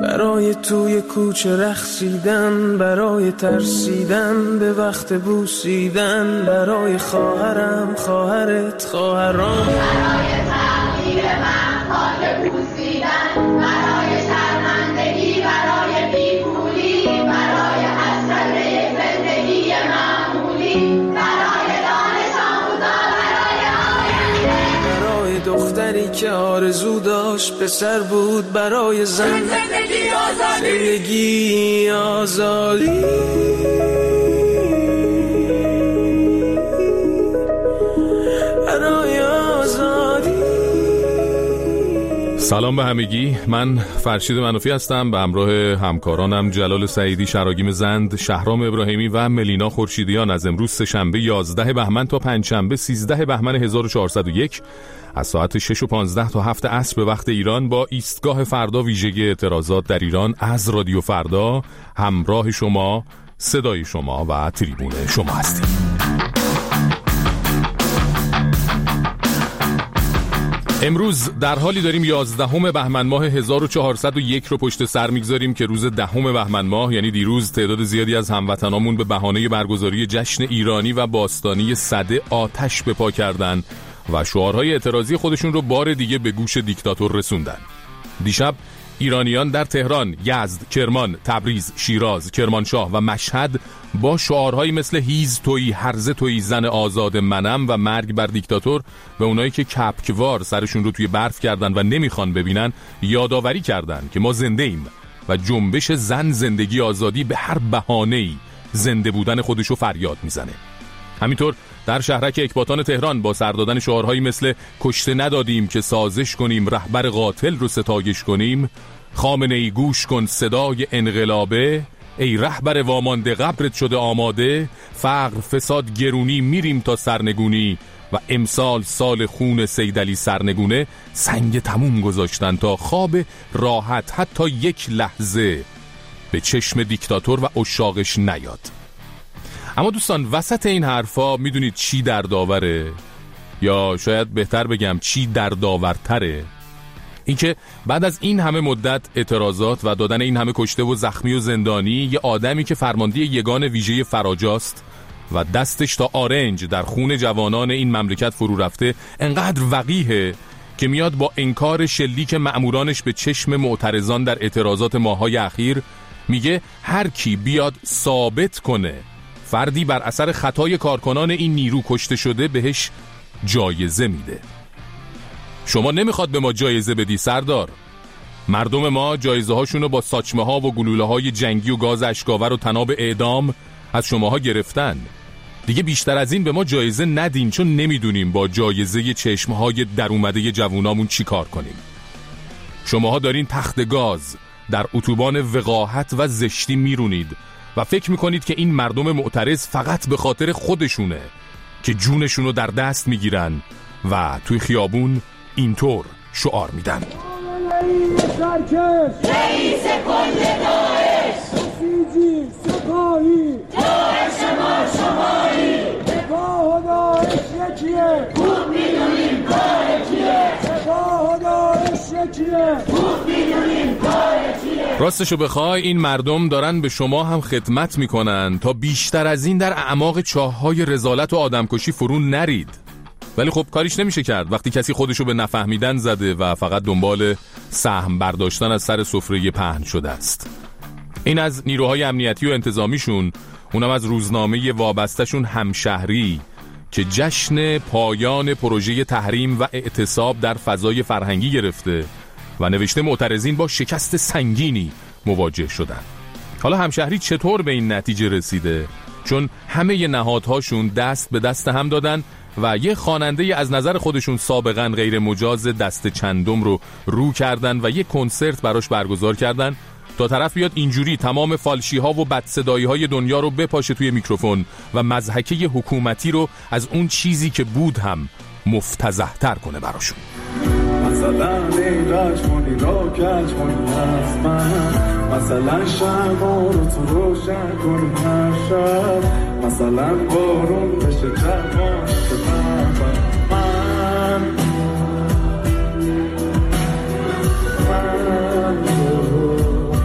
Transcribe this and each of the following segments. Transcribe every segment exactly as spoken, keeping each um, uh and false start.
برای توی کوچه رقصیدن، برای ترسیدن به وقت بوسیدن، برای خواهرم خواهرت خواهرام، برای تغییر من خاک بوسیدن، برای شرمندگی، برای بیپولی، برای حسرت زندگی معمولی، برای دانش آموزا، برای آینده، برای دختری که آرزو داشت پسر بود، برای زن زندگی آزادی، زندگی آزادی. سلام به همگی، من فرشید منوفی هستم به همراه همکارانم جلال سعیدی، شراگیم زند، شهرام ابراهیمی و ملینا خورشیدیان از امروز سه‌شنبه یازده بهمن تا پنجشنبه سیزده بهمن هزار و چهارصد و یک از ساعت شش و پانزده تا هفت عصر به وقت ایران با ایستگاه فردا ویژگی اعتراضات در ایران از رادیو فردا همراه شما، صدای شما و تریبون شما هستیم. امروز در حالی داریم یازدهم بهمن ماه هزار و چهارصد و یک رو پشت سر میگذاریم که روز دهم بهمن ماه، یعنی دیروز، تعداد زیادی از هموطنامون به بهانه برگزاری جشن ایرانی و باستانی سده آتش به پا کردن و شعارهای اعتراضی خودشون رو بار دیگه به گوش دیکتاتور رسوندن. دیشب ایرانیان در تهران، یزد، کرمان، تبریز، شیراز، کرمانشاه و مشهد با شعارهایی مثل هیز تویی، هرزه تویی، زن آزاد منم و مرگ بر دیکتاتور به اونایی که کپکوار سرشون رو توی برف کردن و نمیخوان ببینن یادآوری کردن که ما زنده ایم و جنبش زن زندگی آزادی به هر بهانه‌ای زنده بودن خودشو فریاد میزنه. همینطور در شهرک اکباتان تهران با سر دادن شعارهایی مثل کشته ندادیم که سازش کنیم، رهبر قاتل رو ستایش کنیم، خامنه‌ای گوش کن صدای انقلابه، ای رهبر وامانده قبرت شده آماده، فقر فساد گرونی میریم تا سرنگونی و امسال سال خون سیدعلی سرنگونه، سنگ تموم گذاشتن تا خواب راحت حتی یک لحظه به چشم دیکتاتور و عشاقش نیاد. اما دوستان، وسط این حرفا میدونید چی دردآوره؟ یا شاید بهتر بگم چی دردآورتره؟ اینکه بعد از این همه مدت اعتراضات و دادن این همه کشته و زخمی و زندانی، یه آدمی که فرمانده یگان ویژه فراجاست و دستش تا آرنج در خون جوانان این مملکت فرو رفته، انقدر وقیحه که میاد با انکار شلیک مأمورانش به چشم معترضان در اعتراضات ماهای اخیر میگه هر کی بیاد ثابت کنه فردی بر اثر خطای کارکنان این نیرو کشته شده بهش جایزه میده. شما نمیخواد به ما جایزه بدی سردار؟ مردم ما جایزه هاشونو با ساچمه ها و گلوله های جنگی و گاز اشکاور و تناب اعدام از شماها گرفتن. دیگه بیشتر از این به ما جایزه ندین، چون نمیدونیم با جایزه چشمه های در اومده جوونامون چی کار کنیم. شماها دارین تخت گاز در اتوبان وقاحت و زشتی میرونید و فکر میکنید که این مردم معترض فقط به خاطر خودشونه که جونشونو در دست میگیرن و توی خیابون اینطور شعار میدن: رئیس کل داعش، بسیجی سپاهی، داعش ما شمایی، سپاه و داعش یکیه، خوب میدونیم کار کیه، سپاه و داعش یکیه، خوب میدونیم کار کیه. راستشو بخوای این مردم دارن به شما هم خدمت میکنن تا بیشتر از این در اعماق چاه‌های رذالت و آدمکشی فرو نرید. ولی خب کاریش نمیشه کرد وقتی کسی خودشو به نفهمیدن زده و فقط دنبال سهم برداشتن از سر سفره پهن شده است. این از نیروهای امنیتی و انتظامیشون، اونم از روزنامه وابسته‌شون همشهری که جشن پایان پروژه تحریم و اعتصاب در فضای فرهنگی گرفته و نوشته معترضین با شکست سنگینی مواجه شدن. حالا همشهری چطور به این نتیجه رسیده؟ چون همه نهادهاشون دست به دست هم دادن و یه خواننده از نظر خودشون سابقاً غیر مجاز دست چندم رو رو کردن و یه کنسرت براش برگزار کردن تا طرف بیاد اینجوری تمام فالشی ها و بدصدایی های دنیا رو بپاشه توی میکروفون و مضحکه حکومتی رو از اون چیزی که بود هم مفتضح تر کنه براشون. مثلا نیرش کنی را کج کنی از من، مثلا شما رو تو روشن کنی هر شب، مثلا بارون بشه جوان که من من من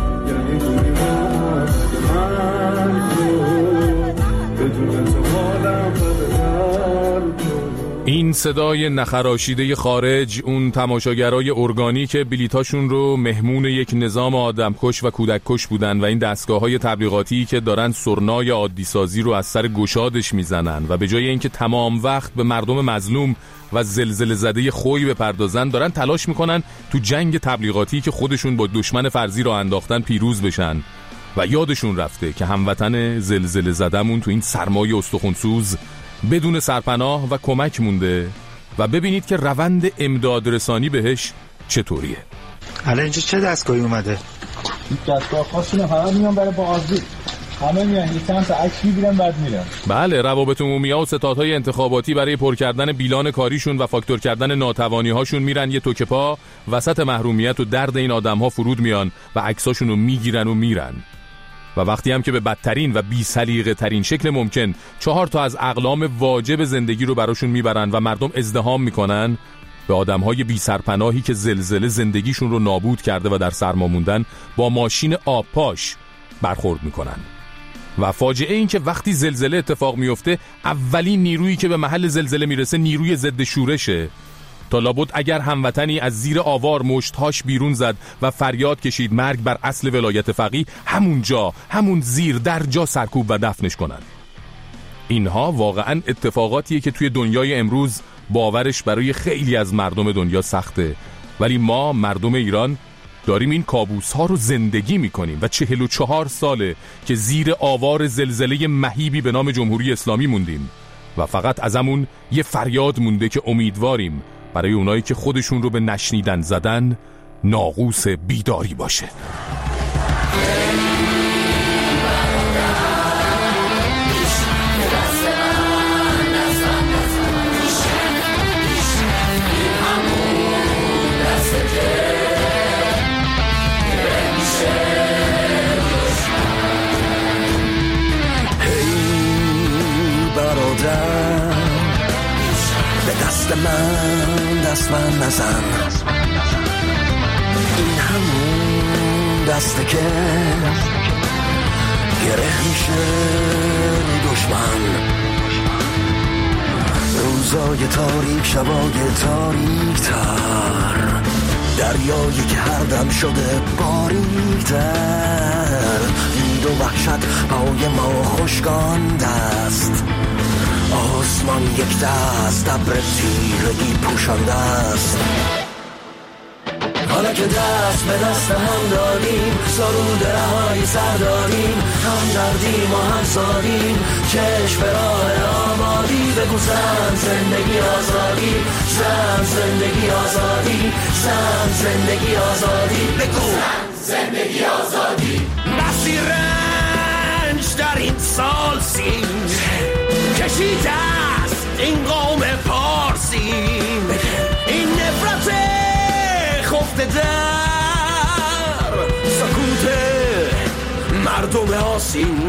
این صدای نخراشیده خارج، اون تماشاگرای ارگانی که بلیتاشون رو مهمون یک نظام آدمکش و کودککش بودن و این دستگاه‌های تبلیغاتی که دارن سرنای عادی سازی رو از سر گشادش میزنن و به جای اینکه تمام وقت به مردم مظلوم و زلزله زده خوی بپردازن، دارن تلاش میکنن تو جنگ تبلیغاتی که خودشون با دشمن فرضی رو انداختن پیروز بشن و یادشون رفته که هموطن زلزله زدمون تو این سرمای استخونسوز بدون سرپناه و کمک مونده و ببینید که روند امداد رسانی بهش چطوریه. الان اینجا چه دستگاهی اومده؟ دستگاه خاصی فقط میان برای بازدید، همه میان یک چند تا عکس میگیرن بعد میرن. بله، روابط عمومی‌ها و ستادهای انتخاباتی برای پر کردن بیلان کاریشون و فاکتور کردن ناتوانی‌هاشون میرن یه توکه پا وسط محرومیت و درد این آدم‌ها فرود میان و عکساشون رو میگیرن و میرن. و وقتی هم که به بدترین و بی سلیقه ترین شکل ممکن چهار تا از اقلام واجب زندگی رو براشون میبرن و مردم ازدحام میکنن، به آدمهای بی سرپناهی که زلزله زندگیشون رو نابود کرده و در سرما موندن با ماشین آب پاش برخورد میکنن. و فاجعه این که وقتی زلزله اتفاق میفته، اولین نیرویی که به محل زلزله میرسه نیروی ضد شورشه. تا لابد اگر هموطنی از زیر آوار مشتهاش بیرون زد و فریاد کشید مرگ بر اصل ولایت فقیه، همون جا، همون زیر در جا سرکوب و دفنش کنن. اینها واقعا اتفاقاتیه که توی دنیای امروز باورش برای خیلی از مردم دنیا سخته، ولی ما مردم ایران داریم این کابوس ها رو زندگی میکنیم و چهل و چهار ساله که زیر آوار زلزله مهیبی به نام جمهوری اسلامی موندیم و فقط ازمون یه فریاد مونده که امیدواریم برای اونایی که خودشون رو به نشنیدن زدن ناقوس بیداری باشه. من دست من نزن، این همون دسته که گره میشه دشمن. روزای تاریک، شبای تاریک تر، دریایی که هر دم شده باریک تر. دید و وحشت پای ما خشکان دست، آسمان یک دست ابر تیرگی پوشانده است. حالا که دست به دست هم داریم، سرود رهایی سر داریم، هم دردیم و هم سادیم، چشم به راه آبادی. بگو زن زندگی آزادی، زن زندگی آزادی، زن زندگی آزادی. بگو زن زندگی آزادی. مسیر رنج در این سال سین کشیده است این قوم پارسی، این نفرت خفته در سکوت مردم آسین.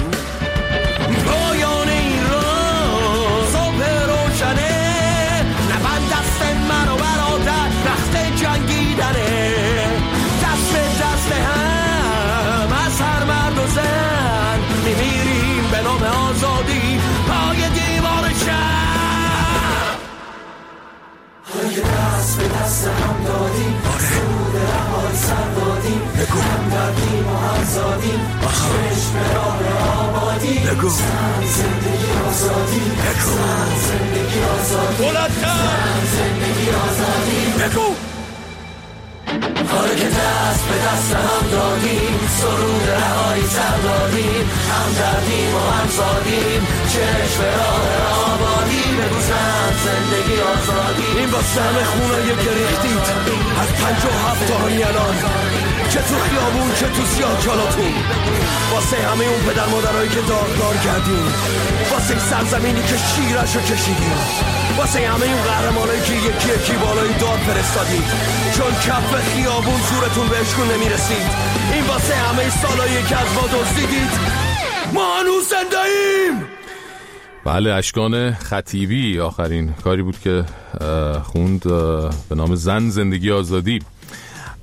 پایان این را صبح روشنه، نبند دست من و برادر رخت جنگیدنه، دست به دست هم از هر مرد و زن میمیریم به نام آزادی پای دیوار شهر. حالا که دست به دست هم دادیم، سرود رهایی سر دادیم، هم دردیم و هم زادیم، چشم به راه آبادی. زن زندگی آزادی، زن زندگی آزادی، زن زندگی آزادی. بگو حالا که دست به دست هم دادیم، سرود رهایی سر دادیم، هم دردیم و هم زادیم، چشم به راه آبادی. بگو زن زندگی آزادی. این واسه همه خونایی که ریختید از پنج و هفت تا همین الان، چه تو خیابون چه تو سیاه‌چالاتون، واسه همه اون پدر مادرهایی که داغدار کردیم، واسه این سرزمینی که شیرشو کشیدیم، واسه همه این قهرمانایی که یکی یکی بالای داد فرستادید چون کف خیابون زورتون بهشون نمیرسید. این واسه همه این سالایی که از ما دزدیدید. ما هنوز زنده‌ایم. بله، اشکان خطیبی آخرین کاری بود که خوند به نام زن زندگی آزادی.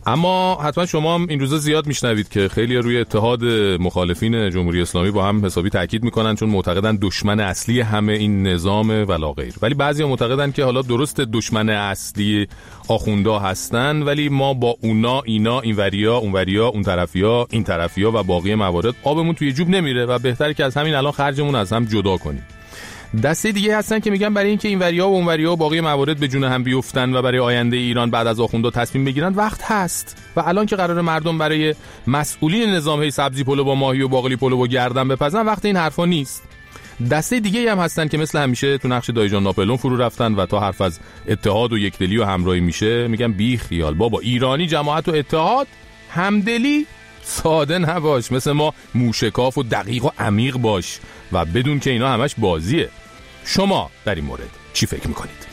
اما حتما شما هم این روزا زیاد میشنوید که خیلی روی اتحاد مخالفین جمهوری اسلامی با هم حسابی تاکید میکنن، چون معتقدن دشمن اصلی همه این نظام ولا غیر. ولی بعضیا معتقدن که حالا درست دشمن اصلی آخوندا هستن، ولی ما با اونا اینا اینوریا اونوریا اون طرفیا این طرفیا و باقی موارد آبمون توی جوب نمیره و بهتره که از همین الان خرجمون از هم جدا کنیم. دسته دیگه هستن که میگن برای اینکه اینوریا و اونوریا و باقی موارد به جون هم بیفتن و برای آینده ایران بعد از آخوندا تصمیم بگیرن وقت هست و الان که قرار مردم برای مسئولین نظام هی سبزی پلو با ماهی و باقلی پلو با گردن بپزن وقت این حرفا نیست. دسته دیگه هم هستن که مثل همیشه تو نقش دایجان ناپلئون فرو رفتن و تا حرف از اتحاد و یکدلی و همراهی میشه میگن بی خیال بابا، ایرانی جماعت و اتحاد همدلی ساده نباش، مثل ما موشکاف و دقیق و عمیق باش و بدون که اینا همش بازیه. شما در این مورد چی فکر میکنید؟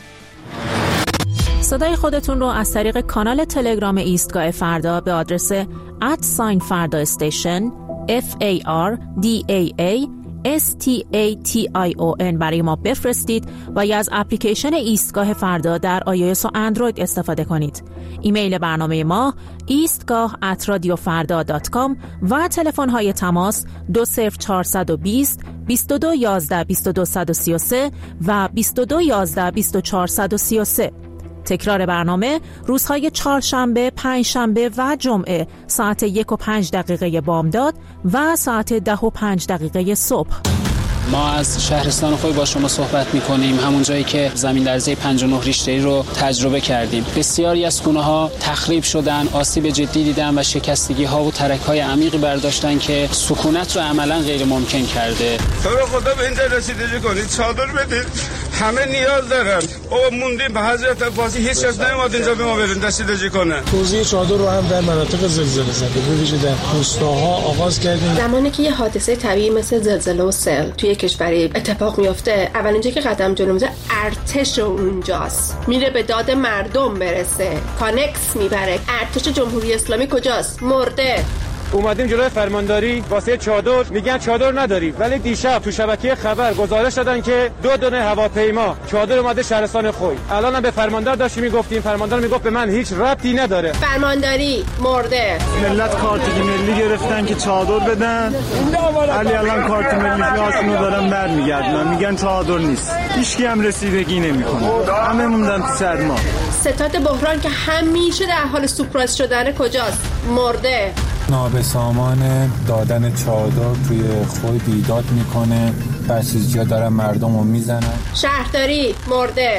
صدای خودتون رو از طریق کانال تلگرام ایستگاه فردا به آدرس ات ساین فردا استیشن اف ای آر دی ای ای اس تی ای تی آی او ان برای ما بفرستید و یا از اپلیکیشن ایستگاه فردا در آیویس و اندروید استفاده کنید. ایمیل برنامه ما ایستگاه ات رادیو فردا دات کام و تلفن های تماس دو صفر چهارصد و بیست بیست و دو یازده بیست و دو صد و سی و سه و بیست و دو یازده بیست و چهار صد و سی و سه. تکرار برنامه روزهای چهارشنبه، پنجشنبه و جمعه ساعت یک و پنج دقیقه بامداد و ساعت ده و پنج دقیقه صبح. ما از شهرستان خوی با شما صحبت می‌کنیم، همون جایی که زمین لرزه پنج و نه ریشتری رو تجربه کردیم. بسیاری از خونه‌ها تخریب شدن، آسیب جدی دیدن و شکستگی‌ها و ترک‌های عمیقی برداشتن که سکونت رو عملاً غیر ممکن کرده. تو به خدا به اینجا رسیدگی کنید، چادر بدید. همه نیاز دارن. او موندیم به حضرت عباسی، هیچ کس نمیاد اینجا به ما برن رسیدگی کنه. توزیع چادر رو هم در مناطق زلزله زده به ویژه در روستاها آغاز کردیم. زمانی که یه حادثه طبیعی مثل زلزله و سیل توی کشوری اتفاق میفته، اولین جایی که قدم جلو میذاره ارتش اونجاست. میره به داد مردم برسه، کانکس میبره. ارتش جمهوری اسلامی کجاست؟ مرده. اومدیم جلوی فرمانداری واسه چادر، میگن چادر نداری، ولی دیشب تو شبکه خبر گزارش دادن که دو دونه هواپیما چادر اومده شهرستان خوی. الانم به فرماندار داشتیم میگفتیم، فرماندار میگفت به من هیچ ربطی نداره. فرمانداری مرده. ملت کارت ملی گرفتن که چادر بدن، ولی الان کارت ملی هاشونو دارن برمیگردن، میگن چادر نیست. هیچکی هم رسیدگی نمیکنه، همه موندن تو سرما. ستاد بحران که همیشه در حال سورپرایز شدن کجاست؟ مرده. نابسامان دادن چادر توی خوی بیداد میکنه، بسیجیا دارن مردم رو میزنن. شهرداری مرده.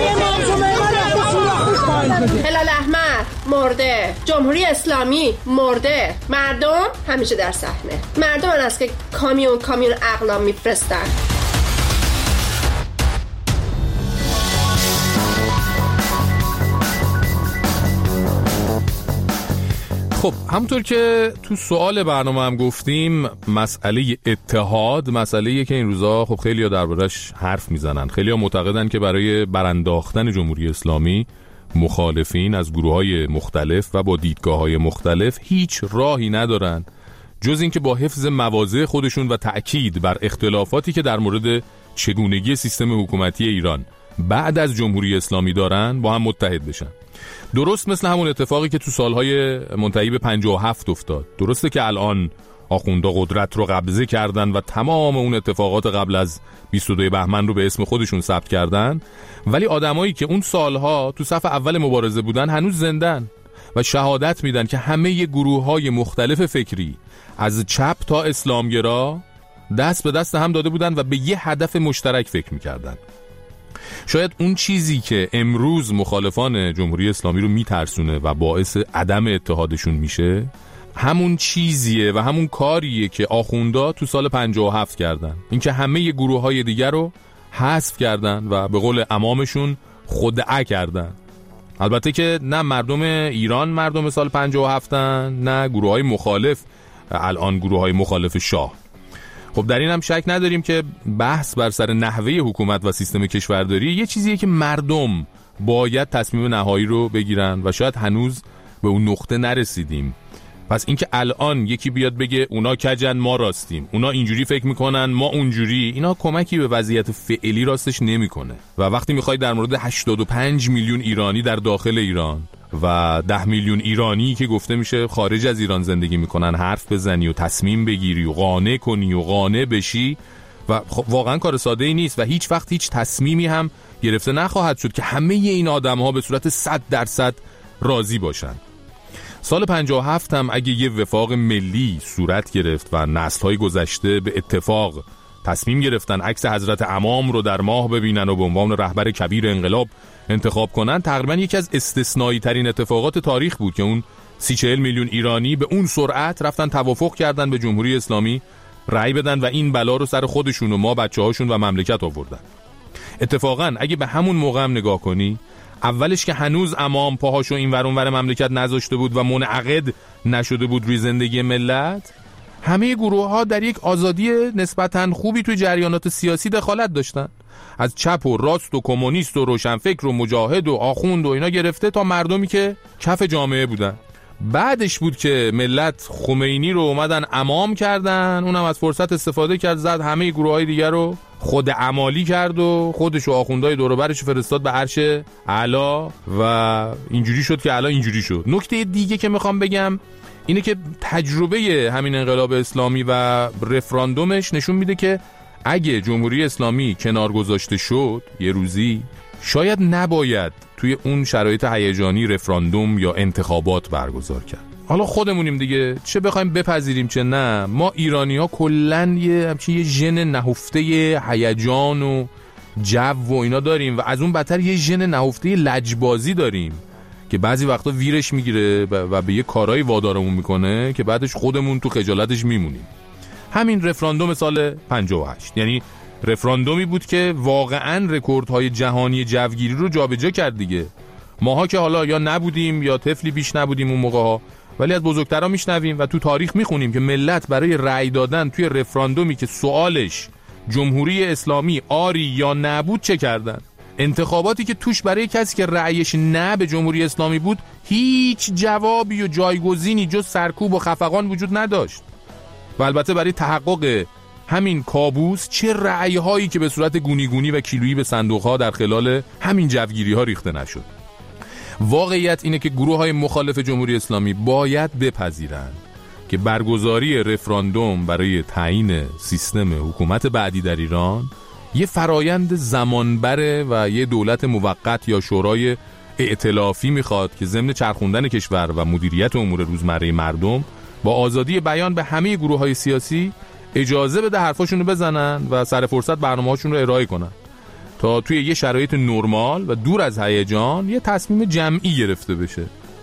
هلال احمر مرده. جمهوری اسلامی مرده. مردم همیشه در صحنه. مردم هن است که کامیون کامیون اقلام میفرستن. خب همونطور که تو سوال برنامه هم گفتیم، مسئله اتحاد مسئله‌ایه که این روزا خب خیلی‌ها دربارش حرف میزنن. خیلی‌ها معتقدن که برای برانداختن جمهوری اسلامی مخالفین از گروه‌های مختلف و با دیدگاه‌های مختلف هیچ راهی ندارن جز اینکه با حفظ مواضع خودشون و تأکید بر اختلافاتی که در مورد چگونگی سیستم حکومتی ایران بعد از جمهوری اسلامی دارن با هم متحد بشن. درست مثل همون اتفاقی که تو سالهای منتهی به پنجاه و هفت افتاد. درسته که الان آخوندا قدرت رو قبضه کردن و تمام اون اتفاقات قبل از بیست و دو بهمن رو به اسم خودشون ثبت کردن، ولی آدمایی که اون سالها تو صف اول مبارزه بودن هنوز زندن و شهادت میدن که همه گروه‌های مختلف فکری از چپ تا اسلامگرا دست به دست هم داده بودن و به یه هدف مشترک فکر میکردن. شاید اون چیزی که امروز مخالفان جمهوری اسلامی رو میترسونه و باعث عدم اتحادشون میشه همون چیزیه و همون کاریه که آخوندا تو سال پنجاه و هفت کردن، اینکه همه گروه‌های دیگر رو حذف کردن و به قول امامشون خدعه کردن. البته که نه مردم ایران مردم سال پنجاه و هفتن، نه گروه‌های مخالف الان گروه‌های مخالف شاه. خب در این هم شک نداریم که بحث بر سر نحوه حکومت و سیستم کشورداری یه چیزیه که مردم باید تصمیم نهایی رو بگیرن و شاید هنوز به اون نقطه نرسیدیم. پس اینکه الان یکی بیاد بگه اونا کجن ما راستیم، اونا اینجوری فکر میکنن ما اونجوری، اینا کمکی به وضعیت فعلی راستش نمیکنه. و وقتی میخوای در مورد هشتاد و پنج میلیون ایرانی در داخل ایران و ده میلیون ایرانی که گفته میشه خارج از ایران زندگی میکنن حرف بزنی و تصمیم بگیری و قانع کنی و قانع بشی و واقعا کار ساده ای نیست و هیچ وقت هیچ تصمیمی هم گرفته نخواهد شد که همه این آدم ها به صورت صد درصد راضی باشن. سال پنجاه و هفت هم اگه یه وفاق ملی صورت گرفت و نسل‌های گذشته به اتفاق تصمیم گرفتن عکس حضرت امام رو در ماه ببینن و به عنوان رهبر کبیر انقلاب انتخاب کنن، تقریبا یکی از استثنایی ترین اتفاقات تاریخ بود که اون سی چهل میلیون ایرانی به اون سرعت رفتن توافق کردن به جمهوری اسلامی رأی بدن و این بلا رو سر خودشون و ما بچه‌هاشون و مملکت آوردن. اتفاقا اگه به همون موقع هم نگاه کنی، اولش که هنوز امام پاهاشو این ور اون ور مملکت نذاشته بود و منعقد نشده بود روی زندگی ملت، همه گروه ها در یک آزادی نسبتاً خوبی توی جریانات سیاسی دخالت داشتن، از چپ و راست و کمونیست و روشنفکر و مجاهد و آخوند و اینا گرفته تا مردمی که کف جامعه بودن. بعدش بود که ملت خمینی رو اومدن امام کردن، اونم از فرصت استفاده کرد، زد همه گروه های دیگر رو خود عمالی کرد و خودش و آخوندهای دور و برش فرستاد به عرش اعلی و اینجوری شد که الان اینجوری شد. نکته دیگه که میخوام بگم اینه که تجربه همین انقلاب اسلامی و رفراندومش نشون میده که اگه جمهوری اسلامی کنار گذاشته شد یه روزی، شاید نباید توی اون شرایط هیجانی رفراندوم یا انتخابات برگزار کرد. حالا خودمونیم دیگه، چه بخوایم بپذیریم چه نه، ما ایرانی ها کلن یه همچین یه ژن نهفته هیجان و جو و اینا داریم و از اون بدتر یه ژن نهفته لجبازی داریم که بعضی وقتا ویرش میگیره و به یه کارهای وادارمون میکنه که بعدش خودمون تو خجالتش میمونیم. همین رفراندوم سال پنجاه و هشت، یعنی رفراندومی بود که واقعاً رکوردهای جهانی جوگیری رو جابجا کرد دیگه. ماها که حالا یا نبودیم یا طفلی بیش نبودیم اون موقع‌ها، ولی از بزرگترا میشنویم و تو تاریخ میخونیم که ملت برای رأی دادن توی رفراندومی که سوالش جمهوری اسلامی آری یا نبود چه کردن. انتخاباتی که توش برای کسی که رأیش نه به جمهوری اسلامی بود هیچ جوابی و جایگزینی جز سرکوب و خفقان وجود نداشت. و البته برای تحقق همین کابوس چه رأی‌هایی که به صورت گونی گونی و کیلویی به صندوق‌ها در خلال همین جوگیری‌ها ریخته نشد. واقعیت اینه که گروه‌های مخالف جمهوری اسلامی باید بپذیرند که برگزاری رفراندوم برای تعیین سیستم حکومت بعدی در ایران یه فرایند زمانبره و یه دولت موقت یا شورای ائتلافی میخواد که ضمن چرخوندن کشور و مدیریت امور روزمره مردم با آزادی بیان به همه گروه‌های سیاسی اجازه بده حرفاشونو بزنن و سر فرصت برنامه‌هاشون رو ارائه کنن تا توی یه شرایط نرمال و دور از هیجان یه تصمیم جمعی گرفته بشه.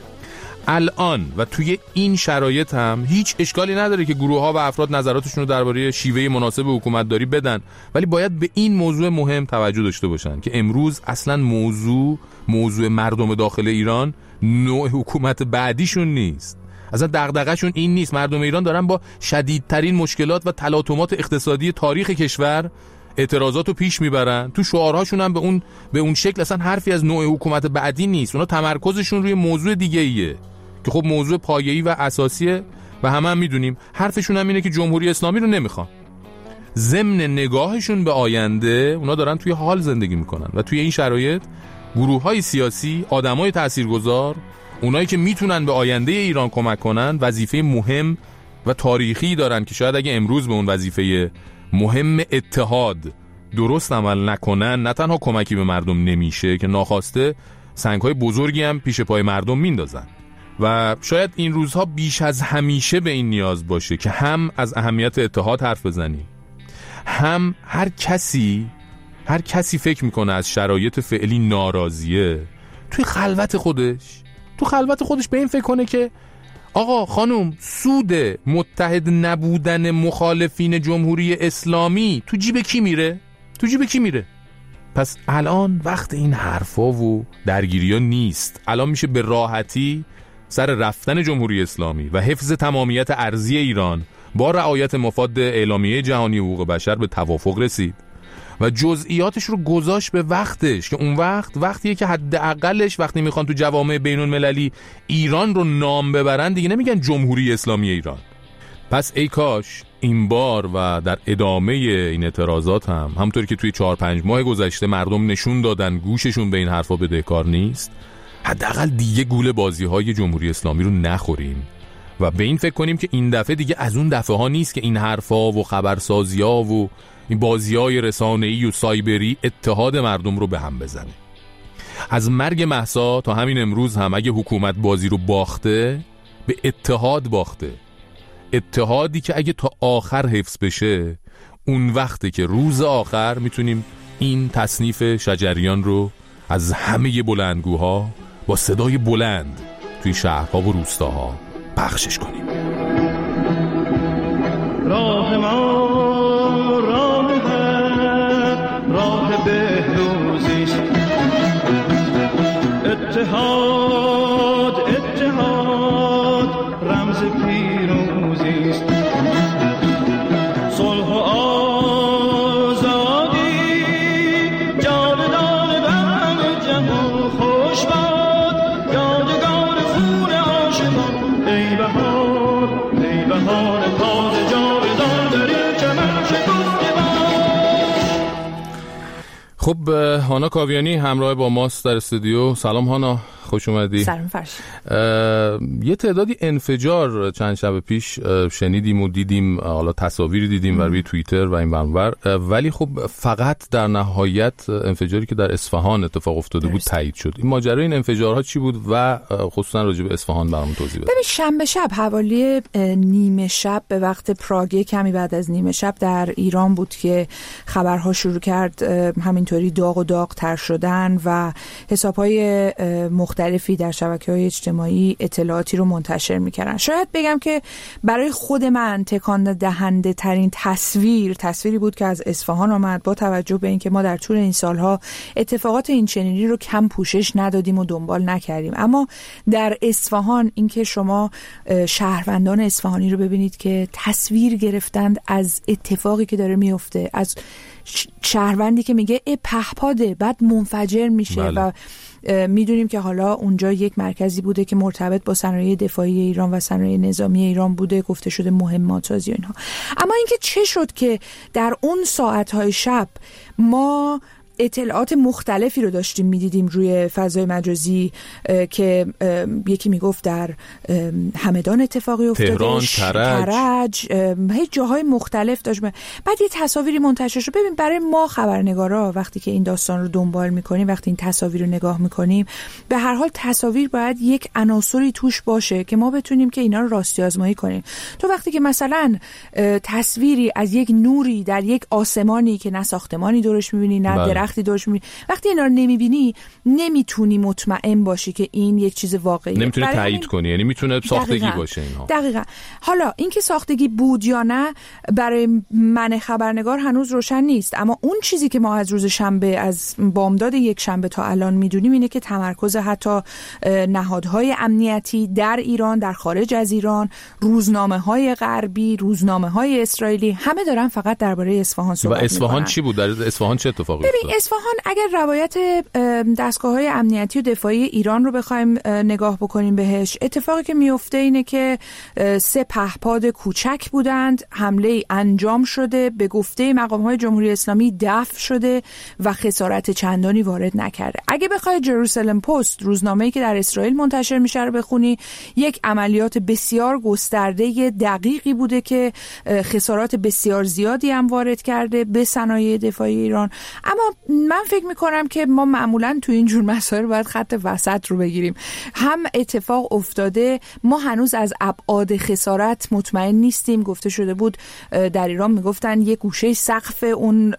الان و توی این شرایط هم هیچ اشکالی نداره که گروه‌ها و افراد نظراتشون رو درباره شیوه مناسب حکومتداری بدن، ولی باید به این موضوع مهم توجه داشته باشن که امروز اصلا موضوع موضوع مردم داخل ایران نوع حکومت بعدیشون نیست. اصلا دغدغه‌شون این نیست. مردم ایران دارن با شدیدترین مشکلات و تلاطمات اقتصادی تاریخ کشور اعتراضاتو پیش میبرن. تو شعارهاشون هم به اون به اون شکل اصلا حرفی از نوع حکومت بعدی نیست. اونا تمرکزشون روی موضوع دیگه‌ایه که خب موضوع پایه‌ای و اساسیه و همه هم میدونیم. حرفشون هم اینه که جمهوری اسلامی رو نمیخوان. ضمن نگاهشون به آینده اونا دارن توی حال زندگی میکنن و توی این شرایط گروه‌های سیاسی، آدمای تاثیرگذار، اونایی که میتونن به آینده ایران کمک کنن، وظیفه مهم و تاریخی دارن که شاید اگه امروز به اون وظیفه مهم اتحاد درست عمل نکنن، نه تنها کمکی به مردم نمیشه که ناخواسته سنگ‌های بزرگی هم پیش پای مردم میندازن. و شاید این روزها بیش از همیشه به این نیاز باشه که هم از اهمیت اتحاد حرف بزنیم، هم هر کسی هر کسی فکر میکنه از شرایط فعلی ناراضیه، توی خلوت خودش تو خلوت خودش به این فکر کنه که آقا خانم، سود متحد نبودن مخالفین جمهوری اسلامی تو جیب کی میره؟ تو جیب کی میره؟ پس الان وقت این حرفا و درگیری ها نیست. الان میشه به راحتی سر رفتن جمهوری اسلامی و حفظ تمامیت ارضی ایران با رعایت مفاد اعلامیه جهانی حقوق بشر به توافق رسید و جزئیاتش رو گذاشت به وقتش، که اون وقت وقتیه که حداقلش وقتی میخوان تو جوامع بین‌المللی ایران رو نام ببرن دیگه نمیگن جمهوری اسلامی ایران. پس ای کاش این بار و در ادامه این اعتراضات هم همونطوری که توی چهار پنج ماه گذشته مردم نشون دادن گوششون به این حرفا بدهکار نیست، حداقل دیگه گول بازی‌های جمهوری اسلامی رو نخوریم و به این فکر کنیم که این دفعه دیگه از اون دفعه ها نیست که این حرفا و خبرسازی‌ها و این بازی‌های رسانه‌ای و سایبری اتحاد مردم رو به هم بزنه. از مرگ مهسا تا همین امروز هم اگه حکومت بازی رو باخته، به اتحاد باخته. اتحادی که اگه تا آخر حفظ بشه، اون وقته که روز آخر میتونیم این تصنیف شجریان رو از همه بلندگوها با صدای بلند توی شهرها و روستاها پخشش کنیم. راه ما راه حق، راه بهروزیست. اتحاد اتحاد رمز پیروزیست. صلح و آزادی جاودان بر جهان خوش باد. یادگار خون عاشقان ای بهار ای بهار تازه جاودان در این چمن شکفته باد. خب هانا کاویانی همراه با ماست در استودیو. سلام هانا، خوش اومدی. سلام فرش. یه تعدادی انفجار چند شب پیش شنیدیم و دیدیم، حالا تصاویری دیدیم و روی توییتر و این برنور، ولی خب فقط در نهایت انفجاری که در اصفهان اتفاق افتاده بود تایید شد. این ماجرای این انفجارها چی بود و خصوصا راجع به اصفهان برامون توضیح بده. ببین شنبه شب حوالی نیمه شب به وقت پراگ، کمی بعد از نیمه شب در ایران بود که خبرها شروع کرد همینطوری داغ و داغ تر شدن و حساب‌های مختلفی در شبکه‌های اجتماعی اطلاعاتی رو منتشر می‌کردن. شاید بگم که برای خود من تکان دهنده ترین تصویر تصویری بود که از اصفهان آمد، با توجه به اینکه ما در طول این سالها اتفاقات این چنینی رو کم پوشش ندادیم و دنبال نکردیم، اما در اصفهان اینکه شما شهروندان اصفهانی رو ببینید که تصویر گرفتند از اتفاقی که داره میفته، از شهروندی که میگه ای پهپاده بعد منفجر میشه. بله. و میدونیم که حالا اونجا یک مرکزی بوده که مرتبط با صنایع دفاعی ایران و صنایع نظامی ایران بوده، گفته شده مهمات سازی و اینها. اما اینکه چه شد که در اون ساعتهای شب ما اطلاعات مختلفی رو داشتیم میدیدیم روی فضای مجازی که یکی میگفت در همدان اتفاقی افتاده، تهران، کرج، هیچ جاهای مختلف داشت. بعد یه تصاویری منتشر شد. ببین برای ما خبرنگارا وقتی که این داستان رو دنبال میکنیم، وقتی این تصاویر رو نگاه میکنیم، به هر حال تصاویر باید یک عناصری توش باشه که ما بتونیم که اینا رو راستی آزمایی کنیم. تو وقتی که مثلا تصویری از یک نوری در یک آسمانی که نه ساختمانی دورش میبینی نه درختی دورش میبینی، وقتی اینا رو نمیبینی نمیتونی مطمئن باشی که این یک چیز واقعیه، نمیتونی تایید این... کنی، یعنی میتونه ساختگی دقیقا. باشه اینها. دقیقاً. حالا اینکه ساختگی بود یا نه برای من خبرنگار هنوز روشن نیست، اما اون چیزی که ما از روز شنبه، از بامداد یک شنبه تا الان میدونیم اینه که تمرکز حتی نهادهای امنیتی در ایران، در خارج از ایران، روزنامه‌های غربی، روزنامه‌های اسرائیلی، همه دارن فقط درباره اصفهان صحبت می‌کنن. و اصفهان چی بود؟ در اصفهان چه اتفاقی افتاد؟ ببین اصفهان اگر روایت دستگاه‌های امنیتی و دفاعی ایران رو بخوایم نگاه بکنیم بهش، اتفاقی که میفته اینه که سه پهپاد کوچک بودند، حمله انجام شده، به گفته مقام‌های جمهوری اسلامی دفع شده و خسارت چندانی وارد نکرده. اگه بخوای جروسالم پست، روزنامه‌ای که در اسرائیل منتشر میشه رو بخونی، یک عملیات بسیار گسترده دقیقی بوده که خسارات بسیار زیادی هم وارد کرده به صنایع دفاعی ایران. اما من فکر میکنم که ما معمولاً تو این جور مسائل باید خط وسط رو بگیریم. هم اتفاق افتاده، ما هنوز از ابعاد خسارت مطمئن نیستیم. گفته شده بود در ایران میگفتن یک گوشه سقف اون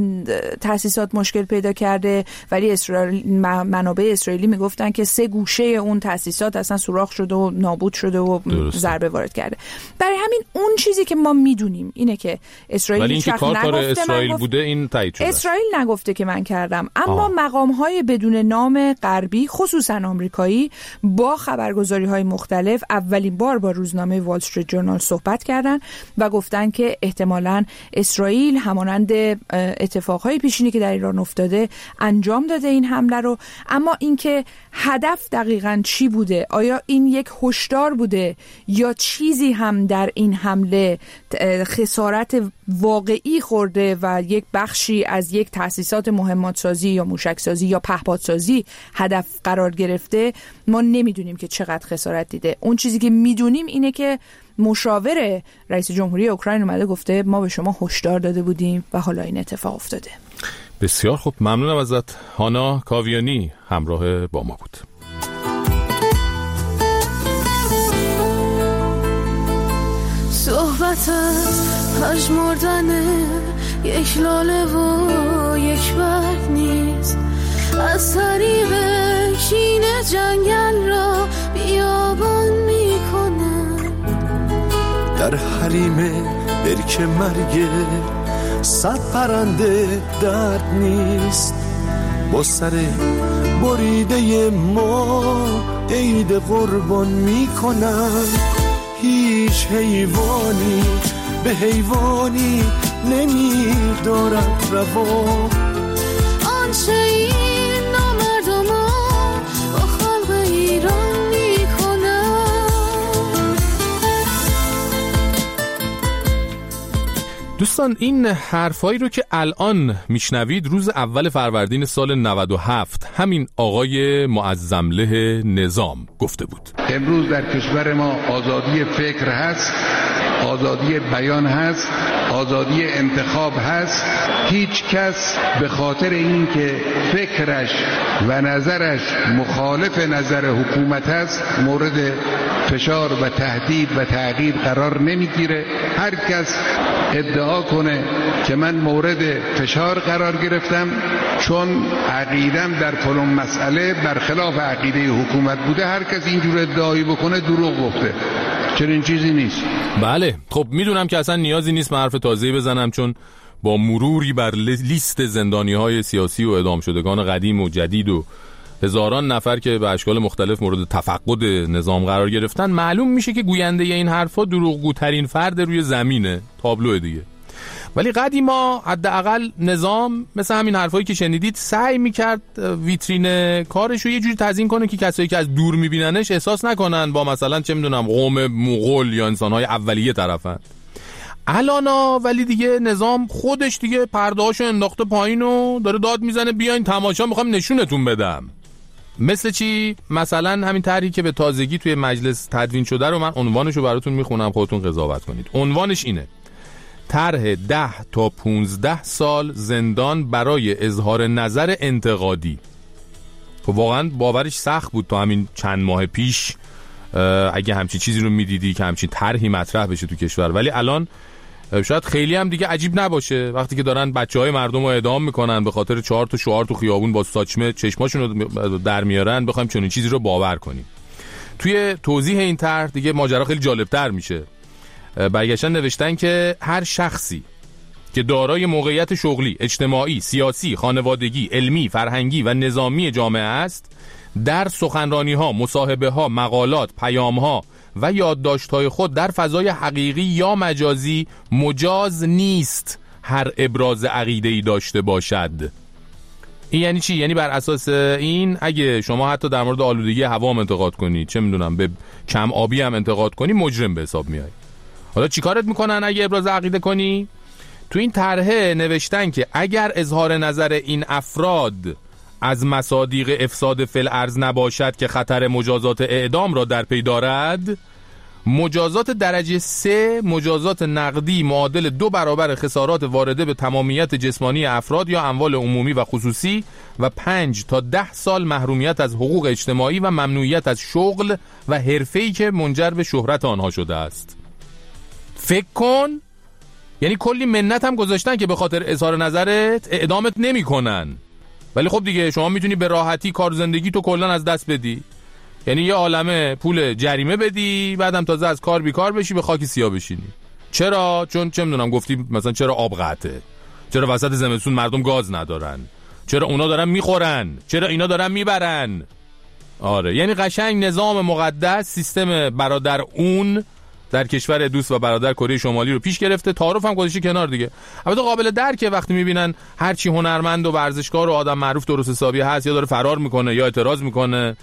تأسیسات مشکل پیدا کرده، ولی اسرائیل، منابع اسرائیلی میگفتن که سه گوشه اون تأسیسات اصلا سوراخ شده و نابود شده و درسته. ضربه وارد کرده. برای همین اون چیزی که ما میدونیم اینه که اسرائیل ولی اینکه کار کار اسرائیل بوده این تایید شده. اسرائیل نگفته که من کردم، اما مقام‌های بدون نام غربی، خصوصا آمریکایی، با خبرگزاری‌های مختلف اولین بار با روزنامه وال استریت جورنال صحبت کردن و گفتن که احتمالاً اسرائیل همانند اتفاقهای پیشینی که در ایران افتاده انجام داده این حمله رو. اما اینکه هدف دقیقاً چی بوده، آیا این یک هشدار بوده یا چیزی هم در این حمله خسارت واقعی خورده و یک بخشی از یک تأسیسات مهمات سازی یا موشک سازی یا پهپاد سازی هدف قرار گرفته، ما نمیدونیم که چقدر خسارت دیده. اون چیزی که میدونیم اینه که مشاور رئیس جمهوری اوکراین اومده گفته ما به شما هشدار داده بودیم و حالا این اتفاق افتاده. بسیار خوب، ممنونم ازت. هانا کاویانی همراه با ما بود. صحبتت پژمردن یک لاله و یک برگ نیست، از طریق کین جنگل را بیابان میکنه. در حریم برک مرگ صد پرنده درد نیست، با سر بریده ما عید قربان میکنن. هیچ حیوانی به حیوانی نمیدارد روا، آنچه این نامردمان با خلق ایران میکنن. دوستان، این حرفایی رو که الان میشنوید روز اول فروردین سال نود و هفت همین آقای معظمله نظام گفته بود. امروز در کشور ما آزادی فکر هست، آزادی بیان هست، آزادی انتخاب هست. هیچ کس به خاطر اینکه فکرش و نظرش مخالف نظر حکومت هست مورد فشار و تهدید و تعقیب قرار نمیگیره. هر کس ادعا کنه که من مورد فشار قرار گرفتم چون عقیدم در فلان مسئله برخلاف عقیده حکومت بوده، هر کس اینجور ادعایی بکنه دروغ گفته. چنین چیزی نیست. بله، خب میدونم که اصلا نیازی نیست من حرف تازه‌ای بزنم، چون با مروری بر لیست زندانی‌های سیاسی و اعدام شدگان قدیم و جدید و هزاران نفر که به اشکال مختلف مورد تفقد نظام قرار گرفتن معلوم میشه که گوینده این حرفا دروغگوترین فرد روی زمینه، تابلو دیگه. ولی قدیما حداقل نظام مثل همین حرفایی که شنیدید سعی میکرد ویترین کارش رو یه جوری تزیین کنه که کسایی که از دور میبیننش احساس نکنن با مثلا چه میدونم قوم مغول یا انسانهای اولیه طرفن. الانا ولی دیگه نظام خودش دیگه پردهاشو انداخته پایین و داره داد میزنه بیاین تماشا میخوام نشونتون بدم. مثل چی؟ مثلا همین طرحی که به تازگی توی مجلس تدوین شده رو من عنوانشو براتون میخونم، خودتون قضاوت کنید. عنوانش اینه: طرح ده تا پونزده سال زندان برای اظهار نظر انتقادی. خب واقعا باورش سخت بود تا همین چند ماه پیش اگه همچین چیزی رو میدیدی که همچین طرحی مطرح بشه تو کشور. ولی الان شاید خیلی هم دیگه عجیب نباشه وقتی که دارن بچهای مردم رو اعدام میکنن به خاطر چهار تا شعار تو خیابون با ساچمه چشماشون رو در میارن، بخوایم چنین چیزی رو باور کنیم. توی توضیح این طرح دیگه ماجرا خیلی جالبتر میشه. برگشتن نوشتن که هر شخصی که دارای موقعیت شغلی، اجتماعی، سیاسی، خانوادگی، علمی، فرهنگی و نظامی جامعه است، در سخنرانی‌ها، مصاحبه‌ها، مقالات، پیام‌ها و یادداشت‌های خود در فضای حقیقی یا مجازی مجاز نیست هر ابراز عقیده‌ای داشته باشد. این یعنی چی؟ یعنی بر اساس این اگه شما حتی در مورد آلودگی هوا هم انتقاد کنی، چه میدونم به کم آبی هم انتقاد کنی، مجرم به حساب میای. حالا چی کارت میکنن اگه ابراز عقیده کنی؟ تو این طرح نوشتن که اگر اظهار نظر این افراد از مصادیق افساد فی الارض نباشد که خطر مجازات اعدام را در پی دارد، مجازات درجه سه مجازات نقدی معادل دو برابر خسارات وارده به تمامیت جسمانی افراد یا اموال عمومی و خصوصی و پنج تا ده سال محرومیت از حقوق اجتماعی و ممنوعیت از شغل و حرفه‌ای که منجر به شهرت آنها شده است. فکر کن، یعنی کلی منت هم گذاشتن که به خاطر اظهار نظرت اعدامت نمی کنن. ولی خب دیگه شما میتونی به راحتی کار زندگی تو کلن از دست بدی، یعنی یه عالمه پول جریمه بدی بعدم تازه از کار بیکار بشی به خاک سیاه بشینی. چرا؟ چون چه میدونم گفتی مثلا چرا آب قطعه، چرا وسط زمستون مردم گاز ندارن، چرا اونا دارن میخورن، چرا اینا دارن میبرن. آره، یعنی قشنگ نظام مقدس، سیستم برادر اون در کشور دوست و برادر کره شمالی رو پیش گرفته، تعارف هم گذاشته کنار دیگه. البته قابل درکه وقتی میبینن هر چی هنرمند و ورزشکار و آدم معروف درست حسابی هست یا داره فرار میکنه یا اعتراض میکنه،